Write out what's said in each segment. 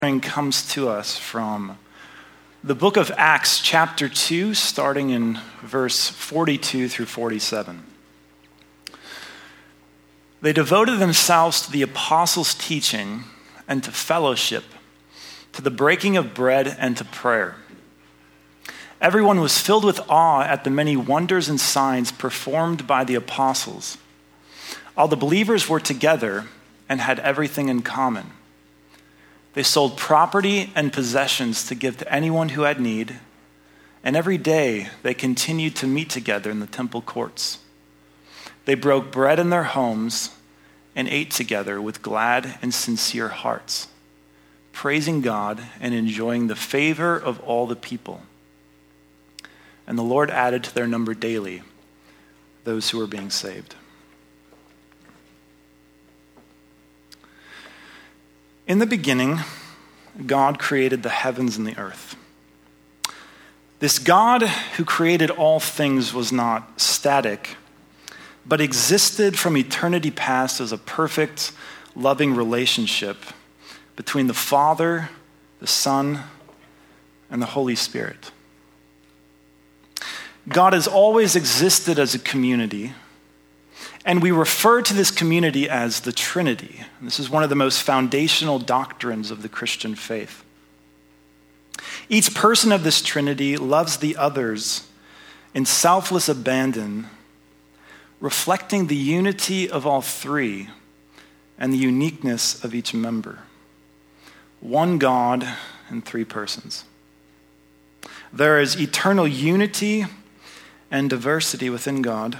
Comes to us from the book of Acts, chapter 2, starting in verse 42 through 47. They devoted themselves to the apostles' teaching and to fellowship, to the breaking of bread and to prayer. Everyone was filled with awe at the many wonders and signs performed by the apostles. All the believers were together and had everything in common. They sold property and possessions to give to anyone who had need, and every day they continued to meet together in the temple courts. They broke bread in their homes and ate together with glad and sincere hearts, praising God and enjoying the favor of all the people. And the Lord added to their number daily those who were being saved. In the beginning, God created the heavens and the earth. This God who created all things was not static, but existed from eternity past as a perfect, loving relationship between the Father, the Son, and the Holy Spirit. God has always existed as a community, and we refer to this community as the Trinity. This is one of the most foundational doctrines of the Christian faith. Each person of this Trinity loves the others in selfless abandon, reflecting the unity of all three and the uniqueness of each member. One God in three persons. There is eternal unity and diversity within God.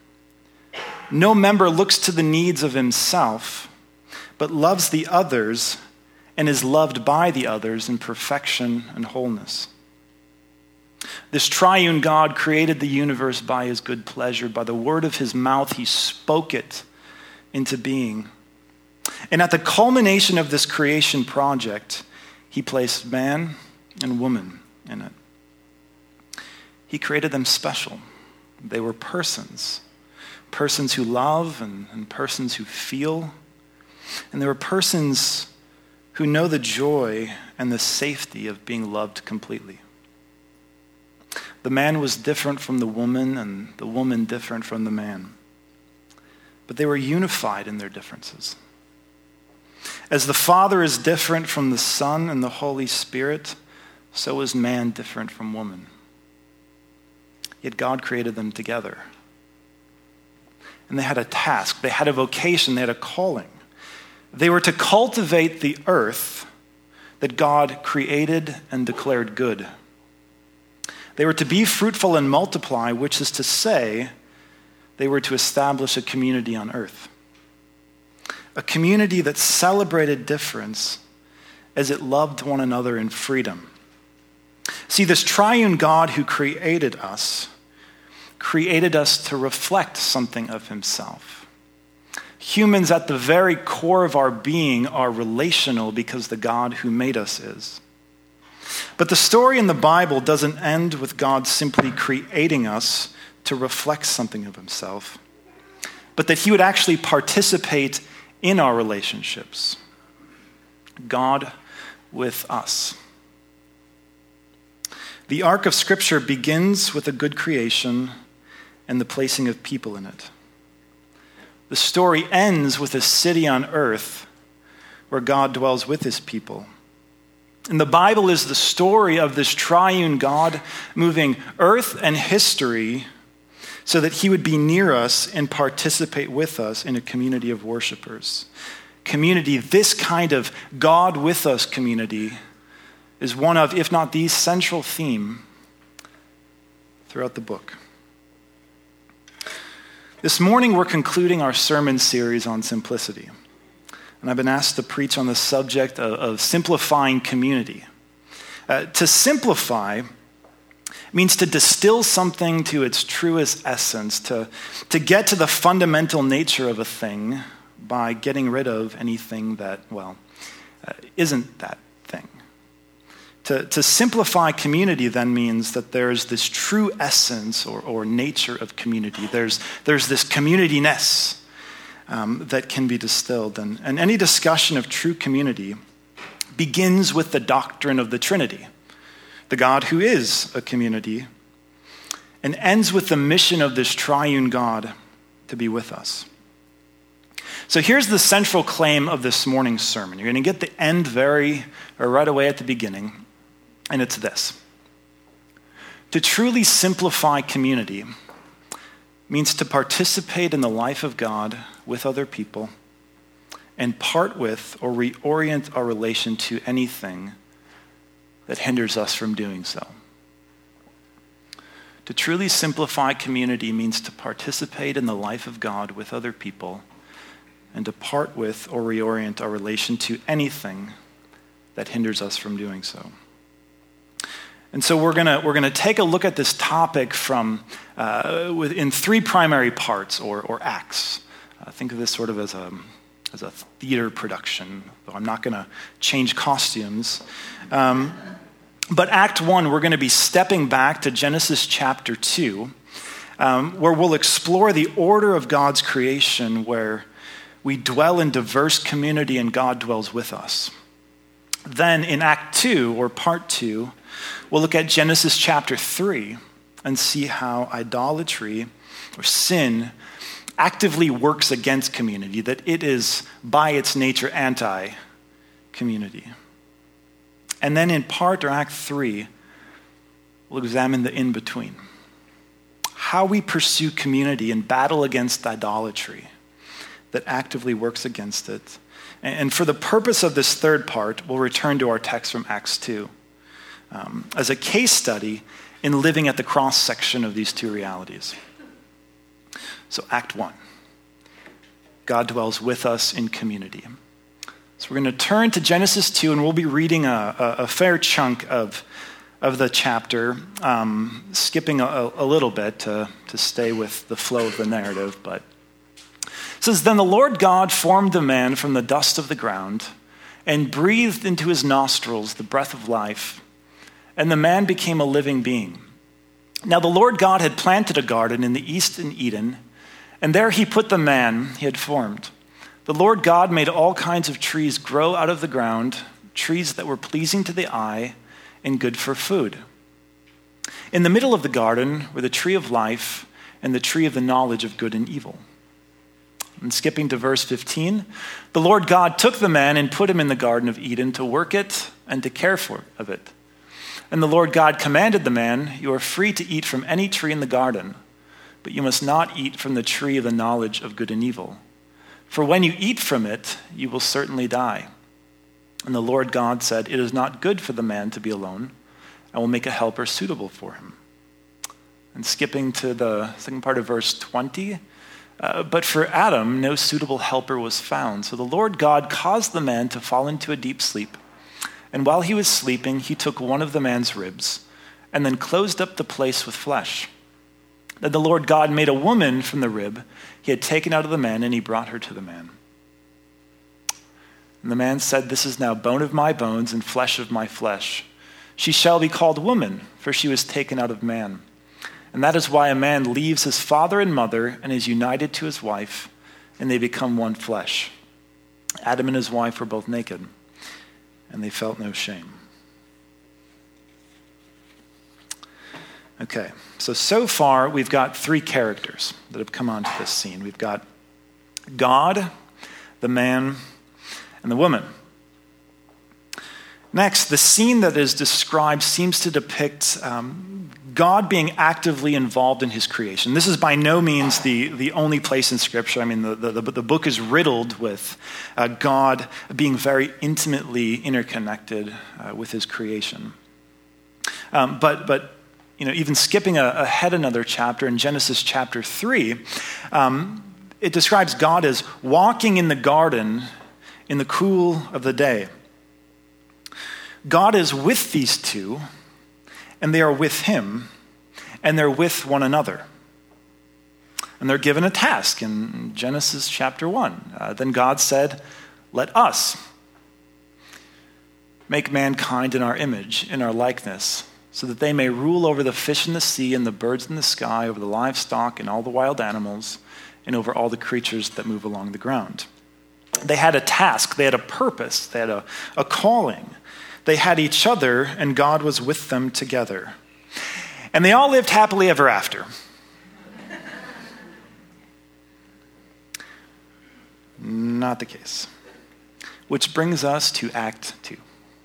No member looks to the needs of himself, but loves the others and is loved by the others in perfection and wholeness. This triune God created the universe by his good pleasure. By the word of his mouth, he spoke it into being. And at the culmination of this creation project, he placed man and woman in it. He created them special. They were persons who love and persons who feel. And there were persons who know the joy and the safety of being loved completely. The man was different from the woman, and the woman different from the man. But they were unified in their differences. As the Father is different from the Son and the Holy Spirit, so is man different from woman. Yet God created them together. And they had a task, they had a vocation, they had a calling. They were to cultivate the earth that God created and declared good. They were to be fruitful and multiply, which is to say, they were to establish a community on earth. A community that celebrated difference as it loved one another in freedom. See, this triune God who created us to reflect something of himself. Humans at the very core of our being are relational because the God who made us is. But the story in the Bible doesn't end with God simply creating us to reflect something of himself, but that he would actually participate in our relationships. God with us. The arc of Scripture begins with a good creation and the placing of people in it. The story ends with a city on earth where God dwells with his people. And the Bible is the story of this triune God moving earth and history so that he would be near us and participate with us in a community of worshipers. Community, this kind of God with us community, is one of, if not the central theme throughout the book. This morning, we're concluding our sermon series on simplicity. And I've been asked to preach on the subject of simplifying community. To simplify means to distill something to its truest essence, to get to the fundamental nature of a thing by getting rid of anything that, isn't that thing. To simplify community then means that there's this true essence or nature of community. There's this community-ness that can be distilled. And any discussion of true community begins with the doctrine of the Trinity, the God who is a community, and ends with the mission of this triune God to be with us. So here's the central claim of this morning's sermon. You're going to get the end right away at the beginning, and it's this. To truly simplify community means to participate in the life of God with other people and part with or reorient our relation to anything that hinders us from doing so. To truly simplify community means to participate in the life of God with other people and to part with or reorient our relation to anything that hinders us from doing so. And so we're gonna take a look at this topic from in three primary parts or acts. Think of this sort of as a theater production, though I'm not going to change costumes. But Act 1, we're going to be stepping back to Genesis chapter 2, where we'll explore the order of God's creation, where we dwell in diverse community and God dwells with us. Then in Act 2, or Part 2, we'll look at Genesis chapter 3 and see how idolatry or sin actively works against community, that it is by its nature anti-community. And then in Part or Act 3, we'll examine the in-between. How we pursue community and battle against idolatry that actively works against it. And for the purpose of this third part, we'll return to our text from Acts 2 as a case study in living at the cross-section of these two realities. So Act 1, God dwells with us in community. So we're going to turn to Genesis 2, and we'll be reading a fair chunk of the chapter, skipping a little bit to stay with the flow of the narrative. But it says, "Then the Lord God formed the man from the dust of the ground and breathed into his nostrils the breath of life, and the man became a living being. Now the Lord God had planted a garden in the east in Eden, and there he put the man he had formed. The Lord God made all kinds of trees grow out of the ground, trees that were pleasing to the eye and good for food. In the middle of the garden were the tree of life and the tree of the knowledge of good and evil." And skipping to verse 15, "The Lord God took the man and put him in the Garden of Eden to work it and to care for it. And the Lord God commanded the man, 'You are free to eat from any tree in the garden, but you must not eat from the tree of the knowledge of good and evil. For when you eat from it, you will certainly die.' And the Lord God said, 'It is not good for the man to be alone. I will make a helper suitable for him.'" And skipping to the second part of verse 20, "But for Adam, no suitable helper was found. So the Lord God caused the man to fall into a deep sleep. And while he was sleeping, he took one of the man's ribs and then closed up the place with flesh. Then the Lord God made a woman from the rib he had taken out of the man, and he brought her to the man. And the man said, 'This is now bone of my bones and flesh of my flesh. She shall be called woman, for she was taken out of man. And that is why a man leaves his father and mother and is united to his wife, and they become one flesh. Adam and his wife were both naked, and they felt no shame.'" Okay, so far we've got three characters that have come onto this scene. We've got God, the man, and the woman. Next, the scene that is described seems to depict God being actively involved in his creation. This is by no means the only place in Scripture. I mean, the book is riddled with God being very intimately interconnected with his creation. But even skipping ahead another chapter in Genesis chapter 3, it describes God as walking in the garden in the cool of the day. God is with these two, and they are with him, and they're with one another. And they're given a task in Genesis chapter 1. Then God said, "Let us make mankind in our image, in our likeness, so that they may rule over the fish in the sea and the birds in the sky, over the livestock and all the wild animals, and over all the creatures that move along the ground." They had a task, they had a purpose, they had a calling. They had each other, and God was with them together. And they all lived happily ever after. Not the case. Which brings us to Act 2.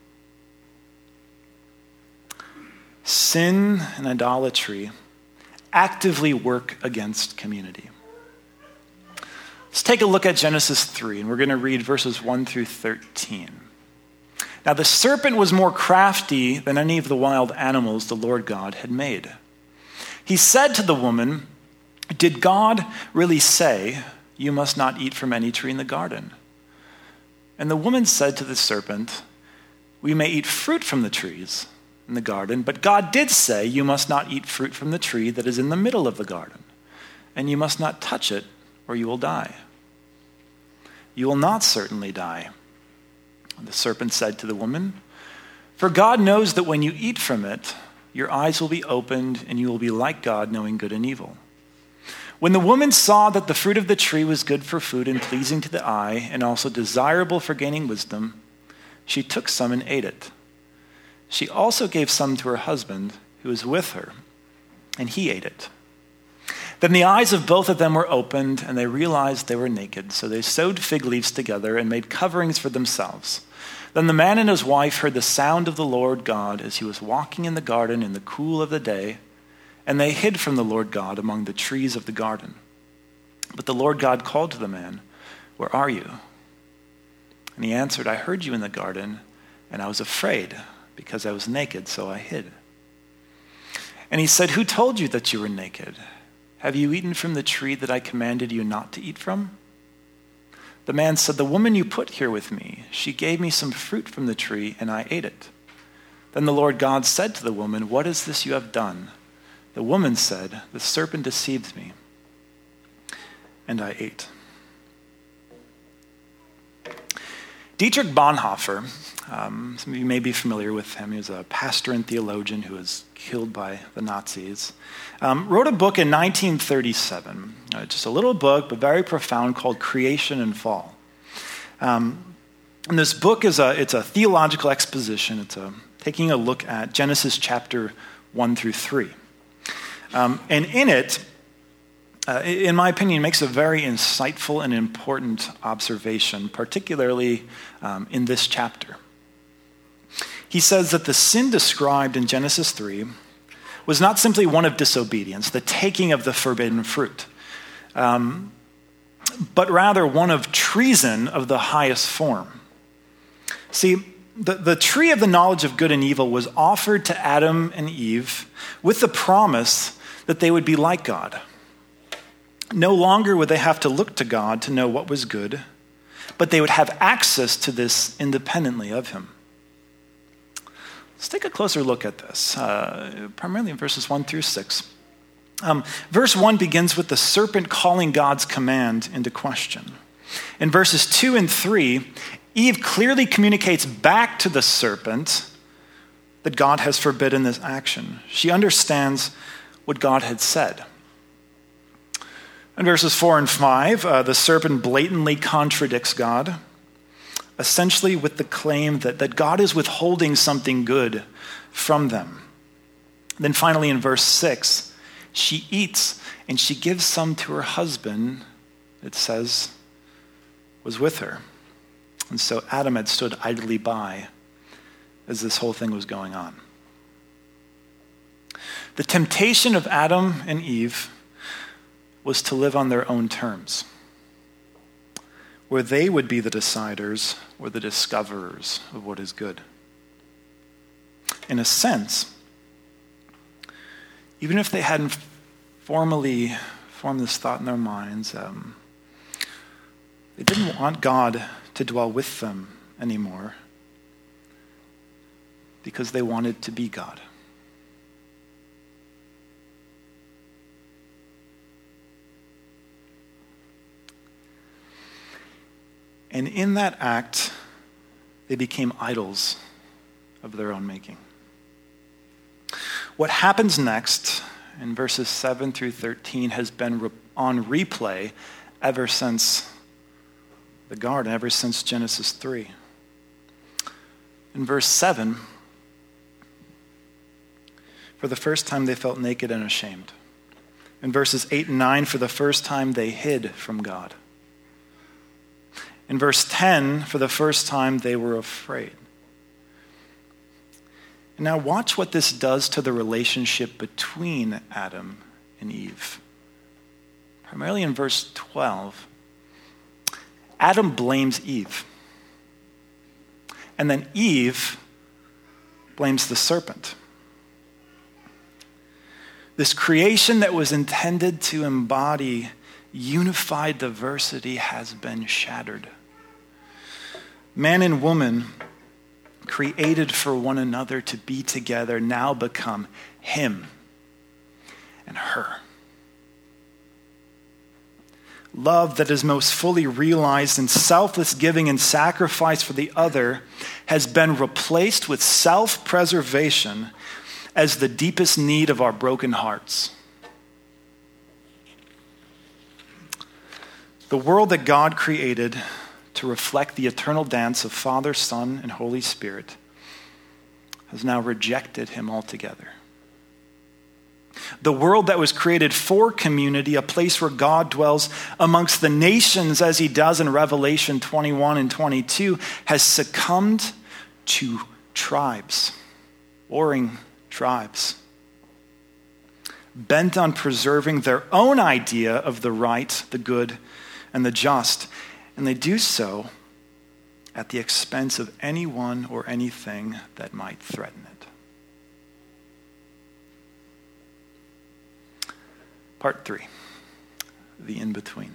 Sin and idolatry actively work against community. Let's take a look at Genesis 3, and we're going to read verses 1 through 13. Now the serpent was more crafty than any of the wild animals the Lord God had made. He said to the woman, "Did God really say, 'You must not eat from any tree in the garden'?" And the woman said to the serpent, "We may eat fruit from the trees in the garden, but God did say, 'You must not eat fruit from the tree that is in the middle of the garden, and you must not touch it, or you will die.' 'You will not certainly die.' And the serpent said to the woman, 'For God knows that when you eat from it, your eyes will be opened, and you will be like God, knowing good and evil.' When the woman saw that the fruit of the tree was good for food and pleasing to the eye, and also desirable for gaining wisdom, she took some and ate it. She also gave some to her husband, who was with her, and he ate it. Then the eyes of both of them were opened, and they realized they were naked. So they sewed fig leaves together and made coverings for themselves. Then the man and his wife heard the sound of the Lord God as he was walking in the garden in the cool of the day, and they hid from the Lord God among the trees of the garden. But the Lord God called to the man, 'Where are you?' And he answered, 'I heard you in the garden, and I was afraid, because I was naked, so I hid.' And he said, 'Who told you that you were naked? Have you eaten from the tree that I commanded you not to eat from?' The man said, 'The woman you put here with me, she gave me some fruit from the tree, and I ate it.' Then the Lord God said to the woman, 'What is this you have done?' The woman said, 'The serpent deceived me, and I ate.'" Dietrich Bonhoeffer, some of you may be familiar with him. He was a pastor and theologian who was killed by the Nazis. Wrote a book in 1937, just a little book, but very profound, called Creation and Fall. And this book it's a theological exposition. It's taking a look at Genesis chapter 1 through 3. And in it, in my opinion, makes a very insightful and important observation, particularly in this chapter. He says that the sin described in Genesis 3 was not simply one of disobedience, the taking of the forbidden fruit, but rather one of treason of the highest form. See, the tree of the knowledge of good and evil was offered to Adam and Eve with the promise that they would be like God. No longer would they have to look to God to know what was good, but they would have access to this independently of him. Let's take a closer look at this, primarily in verses 1 through 6. Verse 1 begins with the serpent calling God's command into question. In verses 2 and 3, Eve clearly communicates back to the serpent that God has forbidden this action. She understands what God had said. In verses 4 and 5, the serpent blatantly contradicts God, essentially with the claim that God is withholding something good from them. Then finally in verse 6, she eats and she gives some to her husband, it says, was with her. And so Adam had stood idly by as this whole thing was going on. The temptation of Adam and Eve was to live on their own terms, where they would be the deciders or the discoverers of what is good. In a sense, even if they hadn't formally formed this thought in their minds, they didn't want God to dwell with them anymore because they wanted to be God. And in that act, they became idols of their own making. What happens next in verses 7 through 13 has been on replay ever since the garden ever since Genesis 3. In verse 7, for the first time they felt naked and ashamed. In verses 8 and 9, for the first time they hid from God. In verse 10, for the first time they were afraid. And now watch what this does to the relationship between Adam and Eve. Primarily in verse 12, Adam blames Eve. And then Eve blames the serpent. This creation that was intended to embody unified diversity has been shattered. Man and woman, created for one another to be together, now become him and her. Love that is most fully realized in selfless giving and sacrifice for the other has been replaced with self-preservation as the deepest need of our broken hearts. The world that God created to reflect the eternal dance of Father, Son, and Holy Spirit has now rejected him altogether. The world that was created for community, a place where God dwells amongst the nations as he does in Revelation 21 and 22, has succumbed to tribes, warring tribes, bent on preserving their own idea of the right, the good, and the just. And they do so at the expense of anyone or anything that might threaten it. Part 3, the in-between.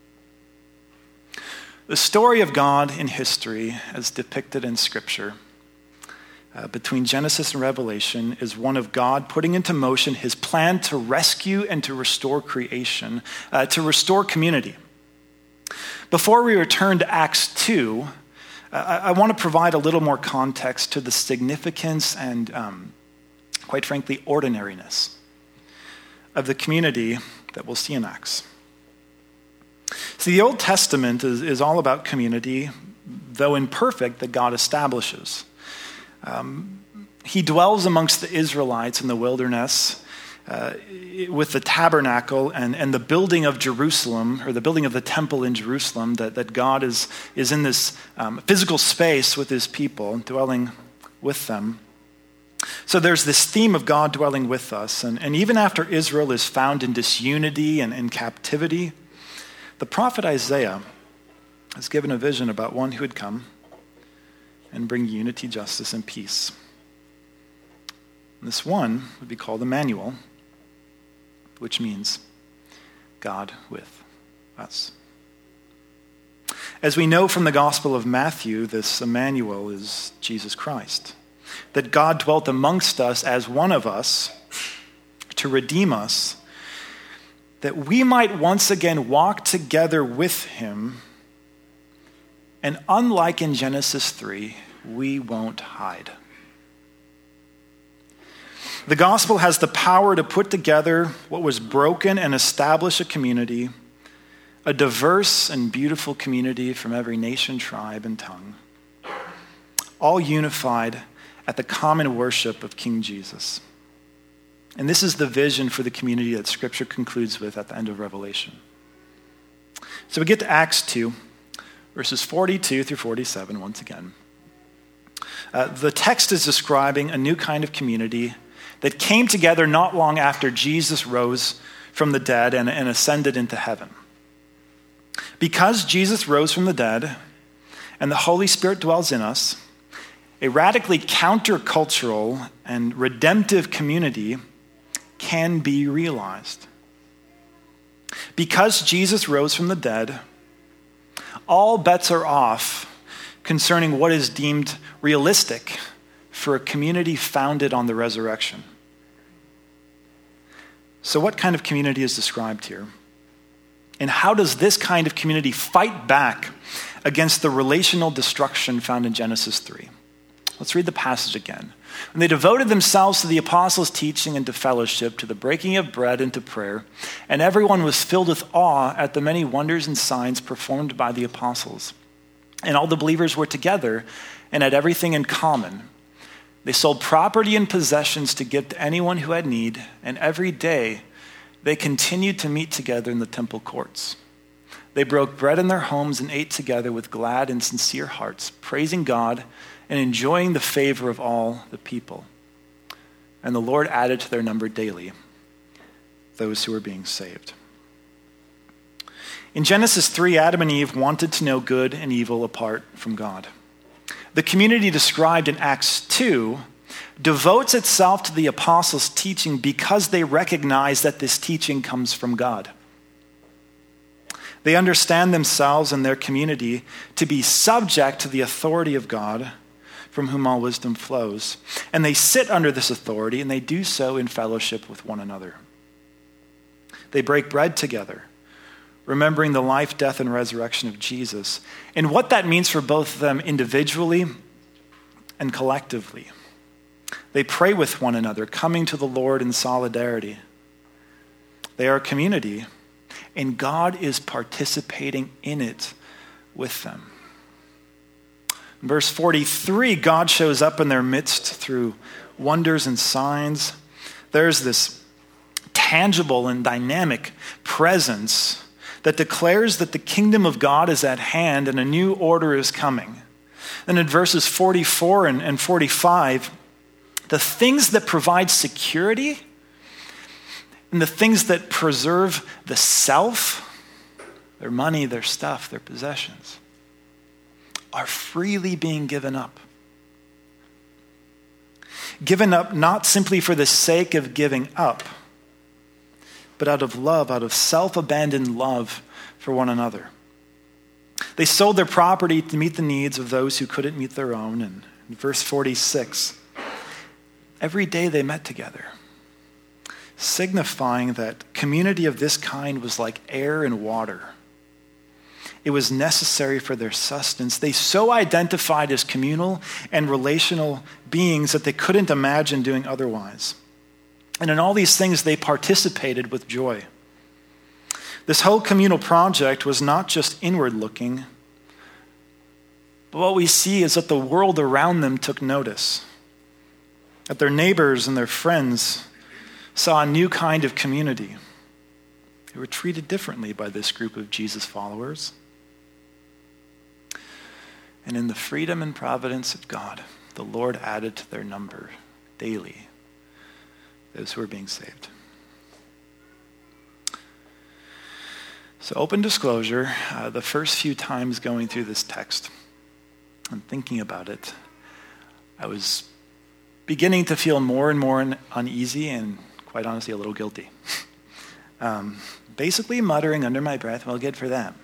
The story of God in history, as depicted in Scripture, between Genesis and Revelation, is one of God putting into motion his plan to rescue and to restore creation, to restore community. Before we return to Acts 2, I want to provide a little more context to the significance and, quite frankly, ordinariness of the community that we'll see in Acts. See, the Old Testament is all about community, though imperfect, that God establishes. He dwells amongst the Israelites in the wilderness with the tabernacle and the building of Jerusalem, or the building of the temple in Jerusalem, that God is in this physical space with his people, dwelling with them. So there's this theme of God dwelling with us. And even after Israel is found in disunity and in captivity, the prophet Isaiah is given a vision about one who would come and bring unity, justice, and peace. And this one would be called Emmanuel, which means God with us. As we know from the Gospel of Matthew, this Emmanuel is Jesus Christ. That God dwelt amongst us as one of us to redeem us, that we might once again walk together with him. And unlike in Genesis 3, we won't hide. The gospel has the power to put together what was broken and establish a community, a diverse and beautiful community from every nation, tribe, and tongue, all unified at the common worship of King Jesus. And this is the vision for the community that Scripture concludes with at the end of Revelation. So we get to Acts 2, verses 42 through 47 once again. The text is describing a new kind of community that came together not long after Jesus rose from the dead and ascended into heaven. Because Jesus rose from the dead and the Holy Spirit dwells in us, a radically countercultural and redemptive community can be realized. Because Jesus rose from the dead, all bets are off concerning what is deemed realistic for a community founded on the resurrection. So what kind of community is described here? And how does this kind of community fight back against the relational destruction found in Genesis 3? Let's read the passage again. And they devoted themselves to the apostles' teaching and to fellowship, to the breaking of bread and to prayer. And everyone was filled with awe at the many wonders and signs performed by the apostles. And all the believers were together and had everything in common. They sold property and possessions to give to anyone who had need, and every day they continued to meet together in the temple courts. They broke bread in their homes and ate together with glad and sincere hearts, praising God and enjoying the favor of all the people. And the Lord added to their number daily those who were being saved. In Genesis 3, Adam and Eve wanted to know good and evil apart from God. The community described in Acts 2 devotes itself to the apostles' teaching because they recognize that this teaching comes from God. They understand themselves and their community to be subject to the authority of God, from whom all wisdom flows. And they sit under this authority, and they do so in fellowship with one another. They break bread together, remembering the life, death, and resurrection of Jesus, and what that means for both of them individually and collectively. They pray with one another, coming to the Lord in solidarity. They are a community, and God is participating in it with them. In verse 43, God shows up in their midst through wonders and signs. There's this tangible and dynamic presence that declares that the kingdom of God is at hand and a new order is coming. Then in verses 44 and 45, the things that provide security and the things that preserve the self, their money, their stuff, their possessions, are freely being given up. Given up not simply for the sake of giving up, but out of love, out of self-abandoned love for one another. They sold their property to meet the needs of those who couldn't meet their own. And in verse 46, every day they met together, signifying that community of this kind was like air and water. It was necessary for their sustenance. They so identified as communal and relational beings that they couldn't imagine doing otherwise. And in all these things, they participated with joy. This whole communal project was not just inward looking, but what we see is that the world around them took notice, that their neighbors and their friends saw a new kind of community. They were treated differently by this group of Jesus followers. And in the freedom and providence of God, the Lord added to their number daily those who are being saved. So open disclosure, the first few times going through this text and thinking about it, I was beginning to feel more and more uneasy and quite honestly a little guilty. Basically muttering under my breath, well, good for them.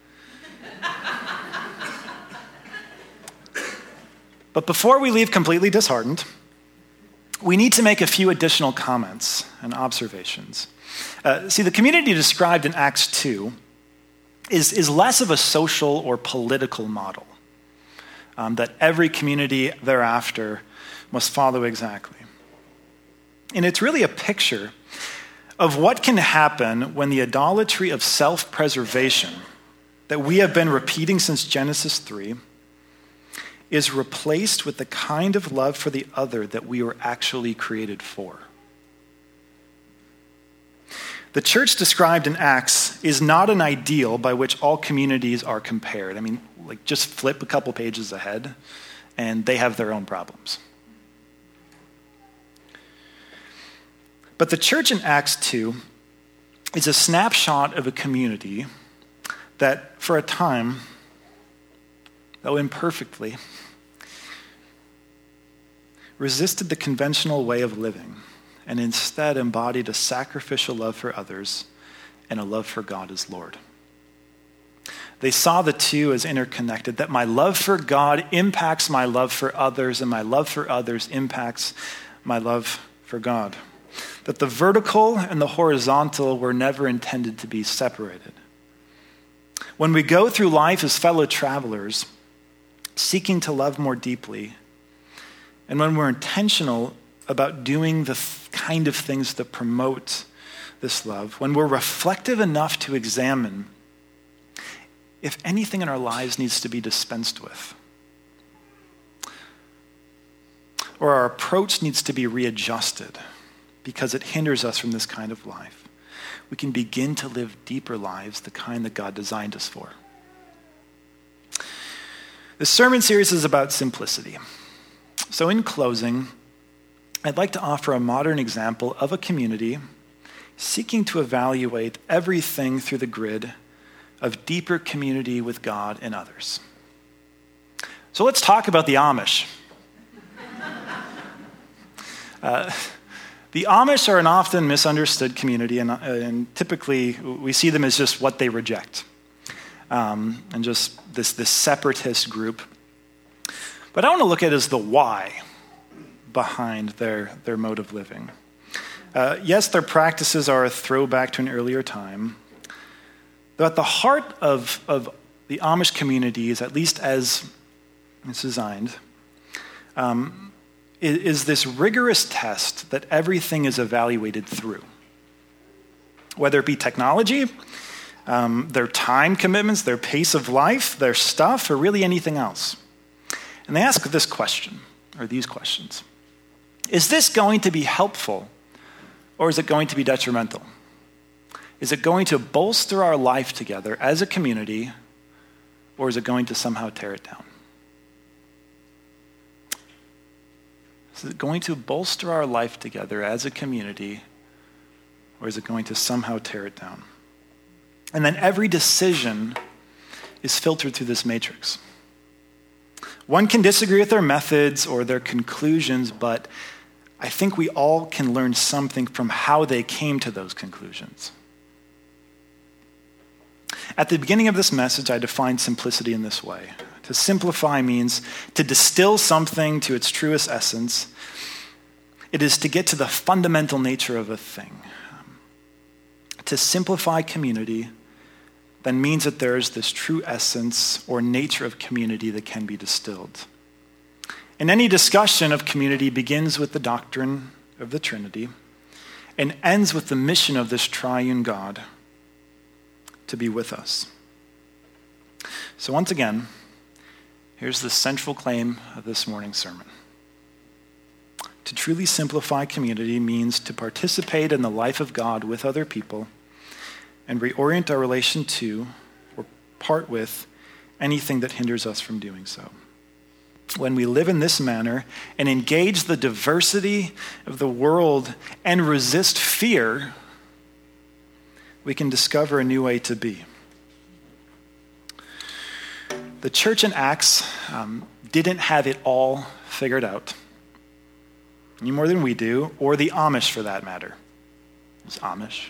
But before we leave completely disheartened, we need to make a few additional comments and observations. See, the community described in Acts 2 is less of a social or political model that every community thereafter must follow exactly. And it's really a picture of what can happen when the idolatry of self-preservation that we have been repeating since Genesis 3 is replaced with the kind of love for the other that we were actually created for. The church described in Acts is not an ideal by which all communities are compared. I mean, like just flip a couple pages ahead and they have their own problems. But the church in Acts 2 is a snapshot of a community that for a time, though imperfectly, resisted the conventional way of living and instead embodied a sacrificial love for others and a love for God as Lord. They saw the two as interconnected, that my love for God impacts my love for others, and my love for others impacts my love for God. That the vertical and the horizontal were never intended to be separated. When we go through life as fellow travelers, seeking to love more deeply, and when we're intentional about doing the kind of things that promote this love, when we're reflective enough to examine if anything in our lives needs to be dispensed with, or our approach needs to be readjusted because it hinders us from this kind of life, we can begin to live deeper lives, the kind that God designed us for. This sermon series is about simplicity. So in closing, I'd like to offer a modern example of a community seeking to evaluate everything through the grid of deeper community with God and others. So let's talk about the Amish. The Amish are an often misunderstood community, and typically we see them as just what they reject, and just this separatist group. But I want to look at it as the why behind their mode of living. Yes, their practices are a throwback to an earlier time, though at the heart of the Amish community is, at least as it's designed, is this rigorous test that everything is evaluated through. Whether it be technology, their time commitments, their pace of life, their stuff, or really anything else. And they ask this question, or these questions. Is this going to be helpful, or is it going to be detrimental? Is it going to bolster our life together as a community, or is it going to somehow tear it down? Is it going to bolster our life together as a community, or is it going to somehow tear it down? And then every decision is filtered through this matrix. One can disagree with their methods or their conclusions, but I think we all can learn something from how they came to those conclusions. At the beginning of this message, I defined simplicity in this way. To simplify means to distill something to its truest essence. It is to get to the fundamental nature of a thing. To simplify community then means that there is this true essence or nature of community that can be distilled. And any discussion of community begins with the doctrine of the Trinity and ends with the mission of this triune God to be with us. So once again, here's the central claim of this morning's sermon. To truly simplify community means to participate in the life of God with other people and reorient our relation to or part with anything that hinders us from doing so. When we live in this manner and engage the diversity of the world and resist fear, we can discover a new way to be. The church in Acts didn't have it all figured out, any more than we do, or the Amish for that matter. It's Amish.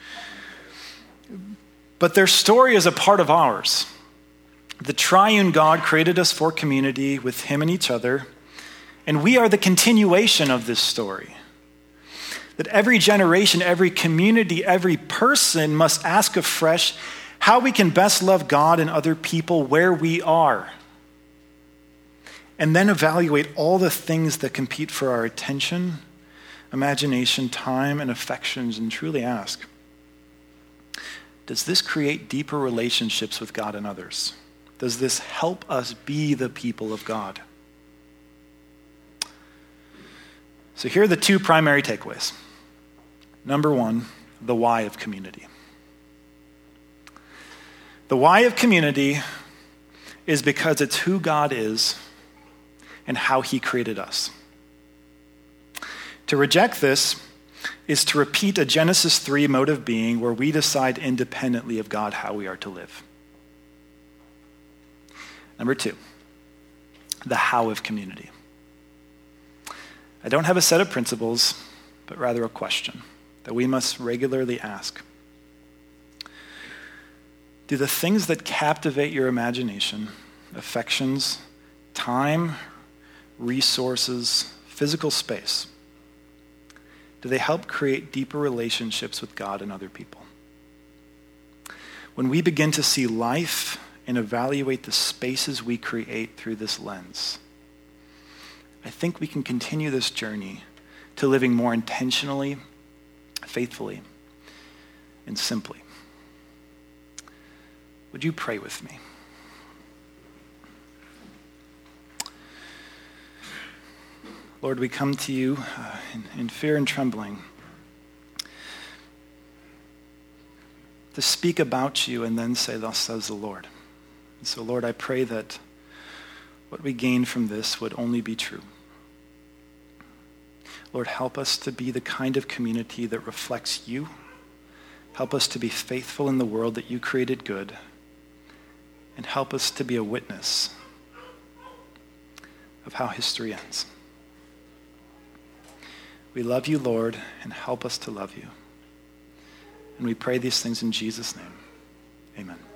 But their story is a part of ours. The triune God created us for community with him and each other, and we are the continuation of this story. That every generation, every community, every person must ask afresh how we can best love God and other people where we are. And then evaluate all the things that compete for our attention, imagination, time, and affections, and truly ask, does this create deeper relationships with God and others? Does this help us be the people of God? So here are the two primary takeaways. Number one, the why of community. The why of community is because it's who God is and how he created us. To reject this is to repeat a Genesis 3 mode of being where we decide independently of God how we are to live. Number two, the how of community. I don't have a set of principles, but rather a question that we must regularly ask. Do the things that captivate your imagination, affections, time, resources, physical space, do they help create deeper relationships with God and other people? When we begin to see life and evaluate the spaces we create through this lens, I think we can continue this journey to living more intentionally, faithfully, and simply. Would you pray with me? Lord, we come to you in fear and trembling to speak about you and then say, thus says the Lord. And so, Lord, I pray that what we gain from this would only be true. Lord, help us to be the kind of community that reflects you. Help us to be faithful in the world that you created good. And help us to be a witness of how history ends. We love you, Lord, and help us to love you. And we pray these things in Jesus' name. Amen.